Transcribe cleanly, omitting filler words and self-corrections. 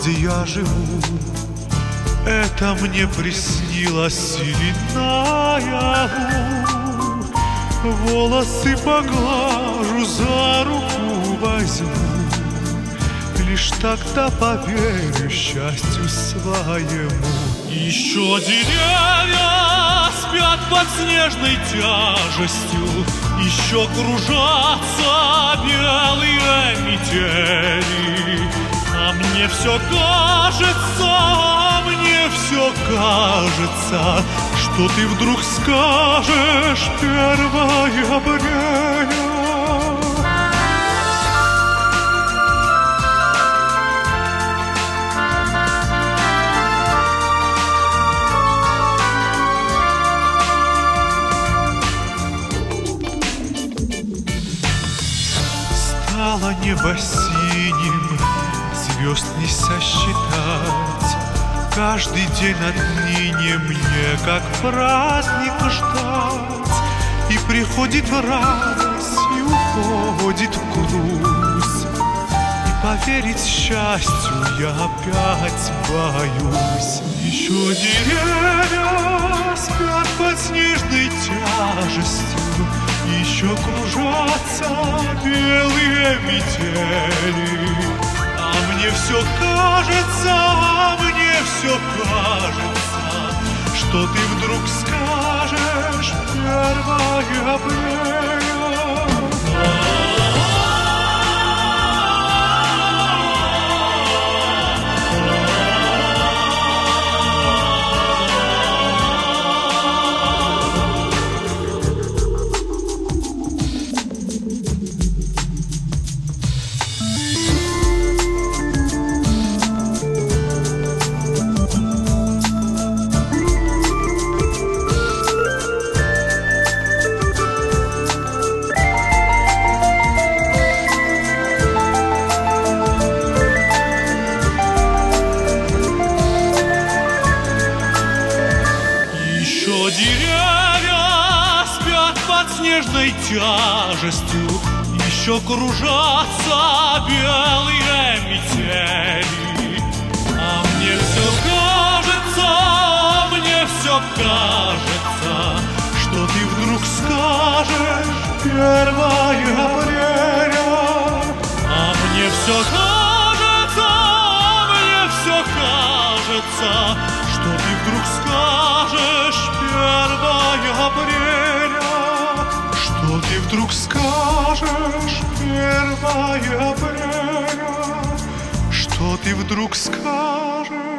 где я живу. Это мне приснилось или наяву. Волосы поглажу, за руку возьму. Лишь тогда поверю счастью своему. Еще деревья спят под снежной тяжестью, еще кружатся белые метели. А мне все кажется, что ты вдруг скажешь: 1 апреля. Стало небо синим, звезд не сосчитать. Каждый день отныне мне как праздник ждать. И приходит радость, и уходит грусть. И поверить счастью я опять боюсь. Еще деревья спят под снежной тяжестью, еще кружатся белые метели. А мне все кажется, что ты вдруг скажешь: 1 апреля. Деревья спят под снежной тяжестью, еще кружатся белые метели. А мне все кажется, что ты вдруг скажешь: 1 апреля. А мне все кажется, что ты вдруг скажешь: 1 апреля. Что ты вдруг скажешь: 1 апреля. Что ты вдруг скажешь?